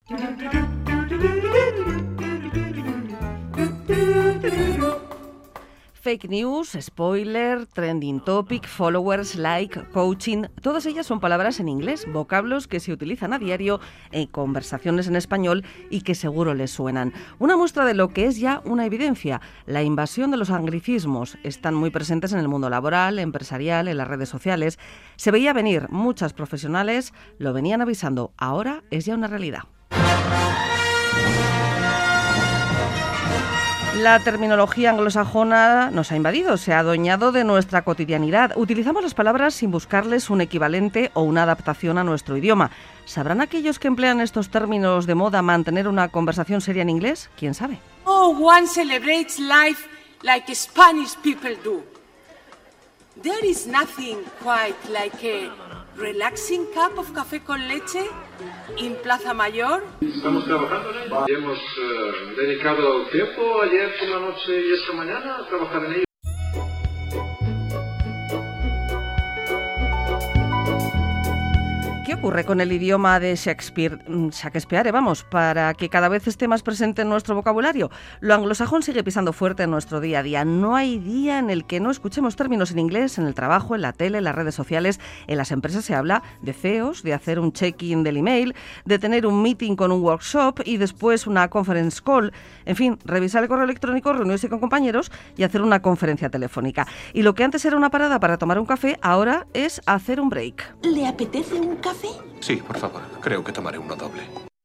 Fake news, spoiler, trending topic, followers, like, coaching, todas ellas son palabras en inglés, vocablos que se utilizan a diario en conversaciones en español y que seguro les suenan. Una muestra de lo que es ya una evidencia, la invasión de los anglicismos. Están muy presentes en el mundo laboral, empresarial, en las redes sociales. Se veía venir, muchas profesionales lo venían avisando, ahora es ya una realidad. La terminología anglosajona nos ha invadido, se ha adueñado de nuestra cotidianidad. Utilizamos las palabras sin buscarles un equivalente o una adaptación a nuestro idioma. ¿Sabrán aquellos que emplean estos términos de moda mantener una conversación seria en inglés? ¿Quién sabe? No one celebrates life like Spanish people do. There is nothing quite like a relaxing cup of café con leche en Plaza Mayor. Estamos trabajando en ello. Hemos dedicado tiempo ayer por la noche y esta mañana a trabajar en ello. ¿Qué ocurre con el idioma de Shakespeare, para que cada vez esté más presente en nuestro vocabulario? Lo anglosajón sigue pisando fuerte en nuestro día a día. No hay día en el que no escuchemos términos en inglés, en el trabajo, en la tele, en las redes sociales. En las empresas se habla de CEOs, de hacer un check-in del email, de tener un meeting con un workshop y después una conference call. En fin, revisar el correo electrónico, reunirse con compañeros y hacer una conferencia telefónica. Y lo que antes era una parada para tomar un café, ahora es hacer un break. ¿Le apetece un café? Sí, por favor. Creo que tomaré uno doble.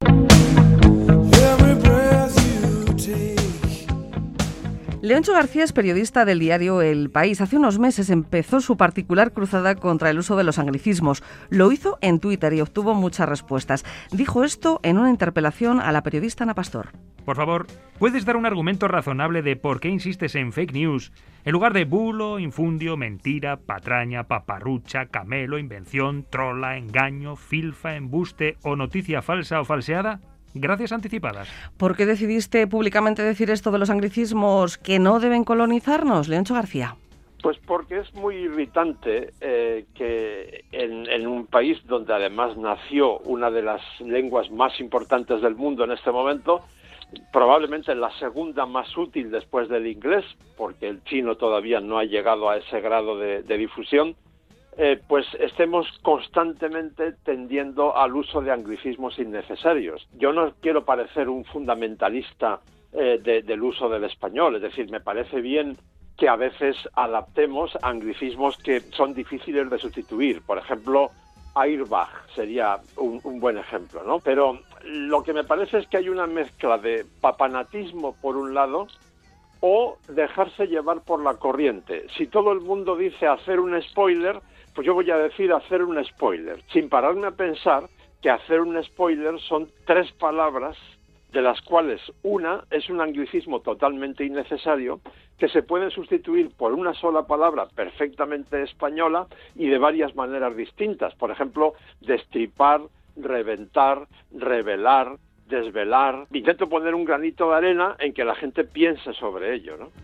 Leoncho García es periodista del diario El País. Hace unos meses empezó su particular cruzada contra el uso de los anglicismos. Lo hizo en Twitter y obtuvo muchas respuestas. Dijo esto en una interpelación a la periodista Ana Pastor. Por favor, ¿puedes dar un argumento razonable de por qué insistes en fake news en lugar de bulo, infundio, mentira, patraña, paparrucha, camelo, invención, trola, engaño, filfa, embuste o noticia falsa o falseada? Gracias anticipadas. ¿Por qué decidiste públicamente decir esto de los anglicismos que no deben colonizarnos, Leoncho García? Pues porque es muy irritante que en un país donde además nació una de las lenguas más importantes del mundo en este momento, probablemente la segunda más útil después del inglés, porque el chino todavía no ha llegado a ese grado de difusión, pues estemos constantemente tendiendo al uso de anglicismos innecesarios. Yo no quiero parecer un fundamentalista del uso del español, es decir, me parece bien que a veces adaptemos anglicismos que son difíciles de sustituir. Por ejemplo, airbag sería un buen ejemplo, ¿no? Pero lo que me parece es que hay una mezcla de papanatismo por un lado o dejarse llevar por la corriente. Si todo el mundo dice hacer un spoiler, pues yo voy a decir hacer un spoiler, sin pararme a pensar que hacer un spoiler son 3 palabras, de las cuales una es un anglicismo totalmente innecesario, que se puede sustituir por una sola palabra perfectamente española y de varias maneras distintas. Por ejemplo, destripar, reventar, revelar, desvelar. Intento poner un granito de arena en que la gente piense sobre ello, ¿no?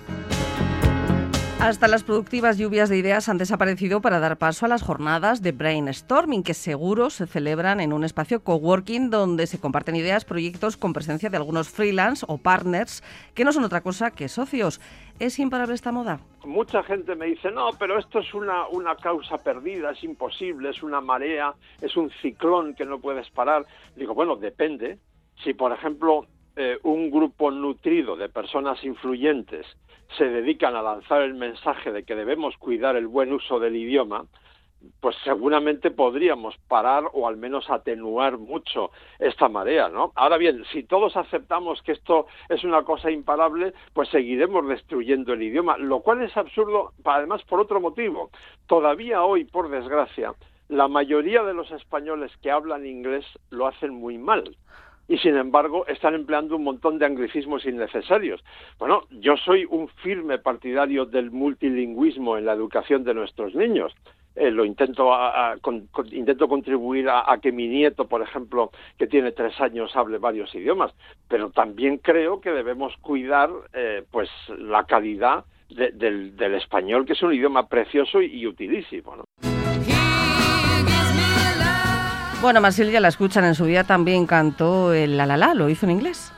Hasta las productivas lluvias de ideas han desaparecido para dar paso a las jornadas de brainstorming, que seguro se celebran en un espacio coworking donde se comparten ideas, proyectos con presencia de algunos freelance o partners que no son otra cosa que socios. ¿Es imparable esta moda? Mucha gente me dice, no, pero esto es una causa perdida, es imposible, es una marea, es un ciclón que no puedes parar. Digo, bueno, depende. Si, por ejemplo, un grupo nutrido de personas influyentes se dedican a lanzar el mensaje de que debemos cuidar el buen uso del idioma, pues seguramente podríamos parar o al menos atenuar mucho esta marea, ¿no? Ahora bien, si todos aceptamos que esto es una cosa imparable, pues seguiremos destruyendo el idioma, lo cual es absurdo, además por otro motivo. Todavía hoy, por desgracia, la mayoría de los españoles que hablan inglés lo hacen muy mal. Y sin embargo están empleando un montón de anglicismos innecesarios. Bueno, yo soy un firme partidario del multilingüismo en la educación de nuestros niños. Intento contribuir a que mi nieto, por ejemplo, que tiene 3 años, hable varios idiomas, pero también creo que debemos cuidar pues la calidad del español, que es un idioma precioso y utilísimo, ¿no? Bueno, Massiel ya la escuchan, en su día también cantó el La La La, lo hizo en inglés.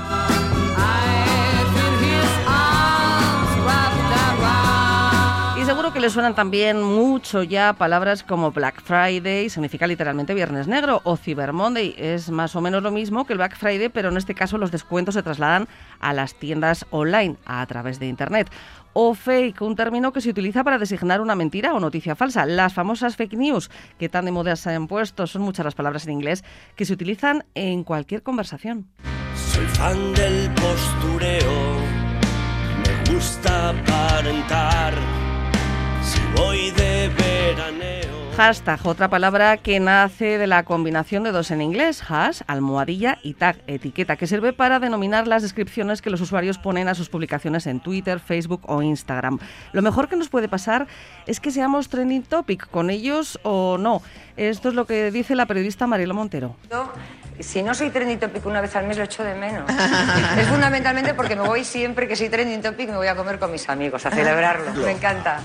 Y seguro que le suenan también mucho ya palabras como Black Friday, significa literalmente Viernes Negro, o Cyber Monday, es más o menos lo mismo que el Black Friday, pero en este caso los descuentos se trasladan a las tiendas online, a través de Internet. O fake, un término que se utiliza para designar una mentira o noticia falsa. Las famosas fake news, que tan de moda se han puesto, son muchas las palabras en inglés que se utilizan en cualquier conversación. Soy fan del postureo, me gusta aparentar, si voy de veraneo. Hashtag, otra palabra que nace de la combinación de dos en inglés, hash, almohadilla, y tag, etiqueta, que sirve para denominar las descripciones que los usuarios ponen a sus publicaciones en Twitter, Facebook o Instagram. Lo mejor que nos puede pasar es que seamos trending topic con ellos o no. Esto es lo que dice la periodista Mariela Montero. Si no soy trending topic una vez al mes, lo echo de menos. Es fundamentalmente porque me voy siempre que soy trending topic, me voy a comer con mis amigos, a celebrarlo. Me encanta.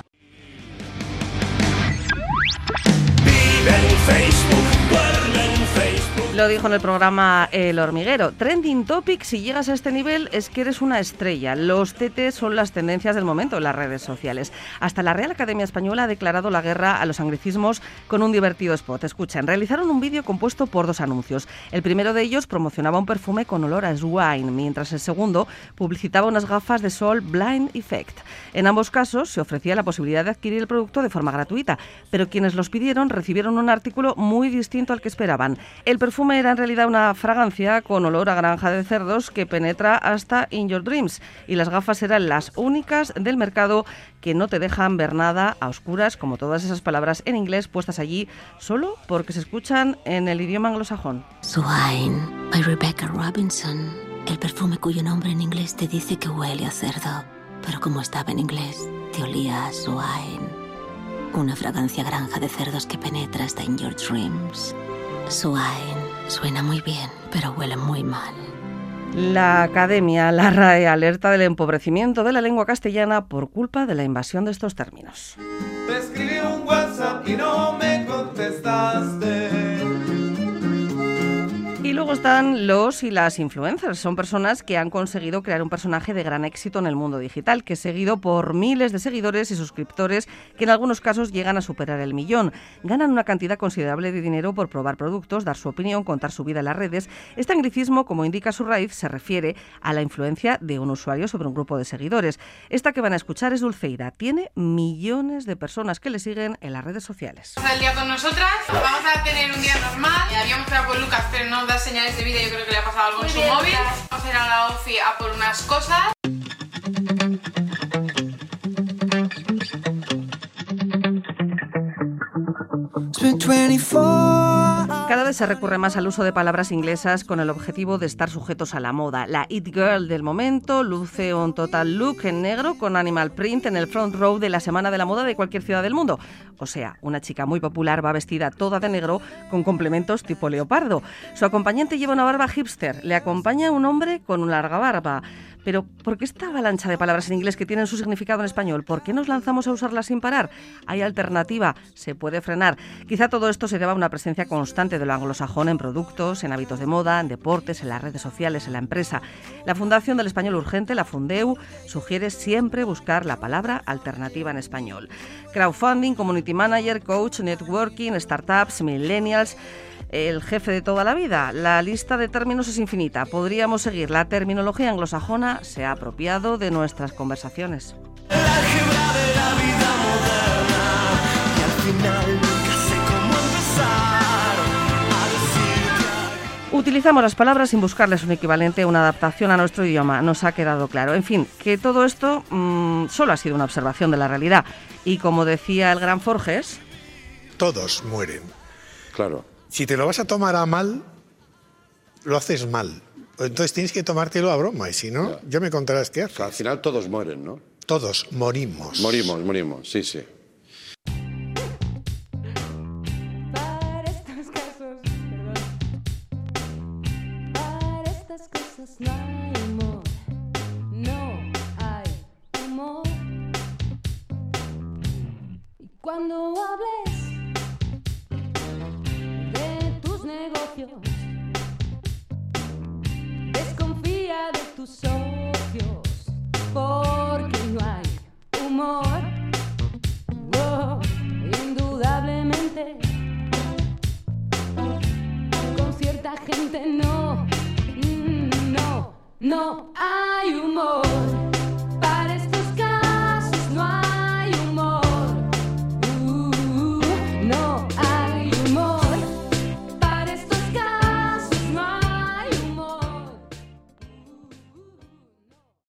Lo dijo en el programa El Hormiguero. Trending topic, si llegas a este nivel, es que eres una estrella. Los TT son las tendencias del momento en las redes sociales. Hasta la Real Academia Española ha declarado la guerra a los anglicismos con un divertido spot. Escuchen, realizaron un vídeo compuesto por dos anuncios. El primero de ellos promocionaba un perfume con olor a swine, mientras el segundo publicitaba unas gafas de sol Blind Effect. En ambos casos se ofrecía la posibilidad de adquirir el producto de forma gratuita, pero quienes los pidieron recibieron un artículo muy distinto al que esperaban. El perfume era en realidad una fragancia con olor a granja de cerdos que penetra hasta in your dreams, y las gafas eran las únicas del mercado que no te dejan ver nada a oscuras, como todas esas palabras en inglés puestas allí solo porque se escuchan en el idioma anglosajón. Swine, by Rebecca Robinson. El perfume cuyo nombre en inglés te dice que huele a cerdo, pero como estaba en inglés, te olía a swine. Una fragancia granja de cerdos que penetra hasta in your dreams. Swine. Suena muy bien, pero huele muy mal. La Academia, la RAE, alerta del empobrecimiento de la lengua castellana por culpa de la invasión de estos términos. Te escribí un WhatsApp y no me contestaste. Y luego están los y las influencers. Son personas que han conseguido crear un personaje de gran éxito en el mundo digital, que es seguido por miles de seguidores y suscriptores que en algunos casos llegan a superar el 1.000.000. Ganan una cantidad considerable de dinero por probar productos, dar su opinión, contar su vida en las redes. Este anglicismo, como indica su raíz, se refiere a la influencia de un usuario sobre un grupo de seguidores. Esta que van a escuchar es Dulceida. Tiene millones de personas que le siguen en las redes sociales. El día con nosotras, vamos a tener un día normal. Habíamos quedado con Lucas, pero no da señales de vida, yo creo que le ha pasado algo en su móvil. Vamos a ir a la OFI a por unas cosas. Cada vez se recurre más al uso de palabras inglesas con el objetivo de estar sujetos a la moda. La It Girl del momento luce un total look en negro con animal print en el front row de la Semana de la Moda de cualquier ciudad del mundo. O sea, una chica muy popular va vestida toda de negro con complementos tipo leopardo. Su acompañante lleva una barba hipster. Le acompaña un hombre con una larga barba. Pero, ¿por qué esta avalancha de palabras en inglés que tienen su significado en español? ¿Por qué nos lanzamos a usarlas sin parar? Hay alternativa, se puede frenar. Quizá todo esto se deba a una presencia constante de lo anglosajón en productos, en hábitos de moda, en deportes, en las redes sociales, en la empresa. La Fundación del Español Urgente, la Fundeu, sugiere siempre buscar la palabra alternativa en español. Crowdfunding, community manager, coach, networking, startups, millennials... El jefe de toda la vida. La lista de términos es infinita. Podríamos seguir. La terminología anglosajona se ha apropiado de nuestras conversaciones. Utilizamos las palabras sin buscarles un equivalente o una adaptación a nuestro idioma. Nos ha quedado claro. En fin, que todo esto solo ha sido una observación de la realidad. Y como decía el gran Forges... Todos mueren. Claro. Si te lo vas a tomar a mal, lo haces mal. Entonces tienes que tomártelo a broma, y si no, ya me contarás qué haces. Al final todos mueren, ¿no? Todos morimos. Morimos, sí, sí. Para estos casos, para estas cosas no hay humor, no hay humor. Y cuando hables de tu socios. Desconfía de tus socios, porque no hay humor. Oh, indudablemente, con cierta gente no hay humor.